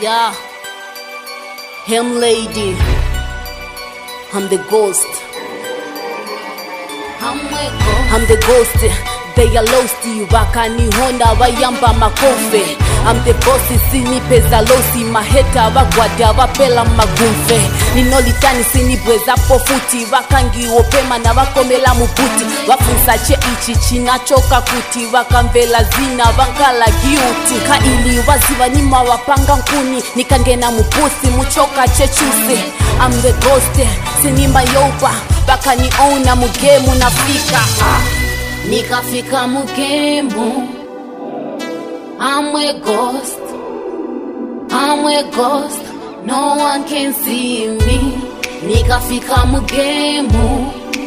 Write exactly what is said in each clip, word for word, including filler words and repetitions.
Yeah, him lady, I'm the ghost. I'm the ghost. They are lost, wakanihonda wayamba makofe. I'm the boss, sini peza losi maheta wagwada wapela magumfe. Ninolitani sini bweza pofuti wakangi opema na wakomela mubuti. Wafunsa che ichi chinachoka kuti wakamvela zina wankala giuti. Kaili waziwa nima wapanga nkuni nikangena mupusi muchoka chechuse. I'm the ghost, sini mayoba wakani ona mugemu nafika. Nikafika mugemu, I'm a ghost, I'm a ghost, no one can see me. Nikafika mugemu,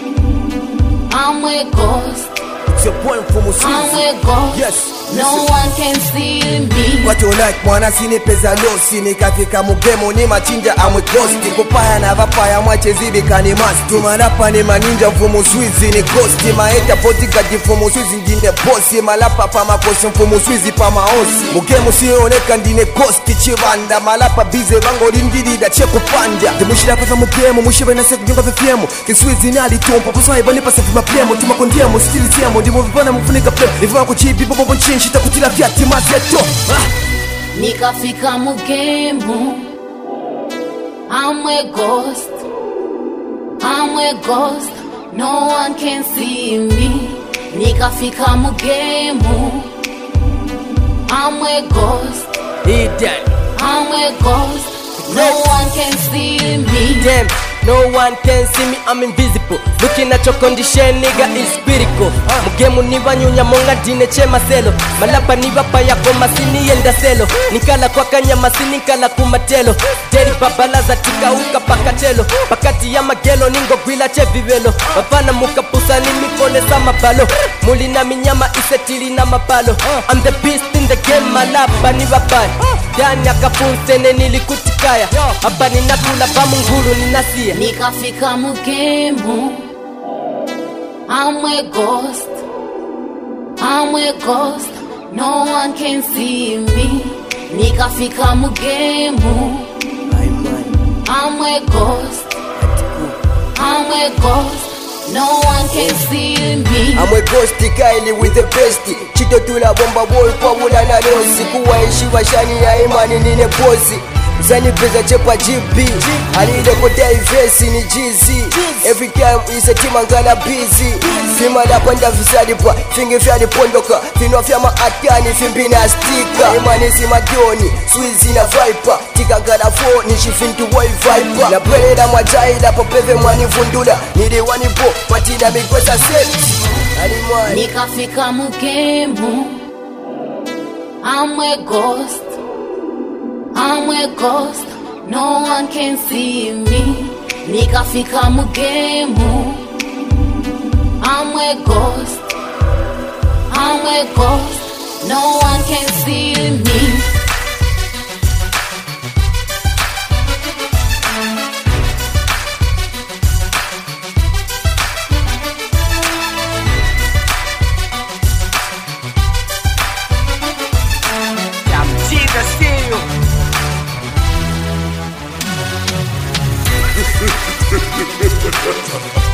I'm a ghost, it's your boy from Uswizi. I'm a ghost, yes. No one can see me. What you like mwana sini peza losi. Nikafika mugemu ni machinja I'm a ghost. Kupaya na vapaya mwache zibika ni masti. Tumarapa ni maninja mfumu Uswizi ni ghost. Maeta bodyguard mfumu Uswizi ndine bossi. Malapa pa makosi mfumu Uswizi pa maosi. Mugemu sioneka ndine ghost chivanda. Malapa bize vango lindidida che kupanja. Timushira pava mugemu mushibe na seku nyunga vifyemu. Kiswizi nali tumpa kuswa ibani pa sefu mapiemu. Tumakondiemu stili tiemu ndimu vipana mfunika plemu. Nifuwa kuchibi bobo bonchi shita kutila vyati mazieto. Nikafika mugemu, I'm a ghost, I'm a ghost, no one can see me. Nikafika mugemu, I'm a ghost, I'm a ghost, no one can see me. Damn, no one can see me, I'm invisible. Looking at your condition, nigga, is spiritual. Mugemu niwa nyunya monga dine che maselo. Malapa niwa pa yako masini yenda selo. Nikala kwa kanya masini nkala kumatelo. Deri babala za tika uka pakachelo. Pakati ya magelo ningo gwila che vivelo. Wafana muka pusa ni mikole sa mabalo. Muli na minyama isetili na mapalo. I'm the beast in the game, malapa niwa pai. Dani akafunsene nilikutikaya. Hapa ninakula pa mungulu ninasia. Nikafika mugemu, I'm a ghost, I'm a ghost, no one can see me. Nikafika mugemu, I'm a ghost, I'm a ghost, no one can see me. I'm a ghost Kylie with the best. Chito tula bomba boy kwa wula na losi. Kuwaishi washani ya imani nine bosi. Zani pesa chepa G B Alide kotea ivesi ni G Z. Every time is a team angana busy. Fima da panda visadi pa fingi fyadi pondoka. Finwa fyama atani fimbi na stika. Imani si madioni Swizi na viper. Tika gada phone nishifintu boy viper. Na pwele da mwajaida popeve mwani fundula. Nide wani po patina mikwesa set. Nikafika mugemu, I'm a ghost, I'm a ghost, no one can see me. Nikafika mugemu, I'm a ghost, I'm a ghost, no one can see me. Ha ha ha ha ha.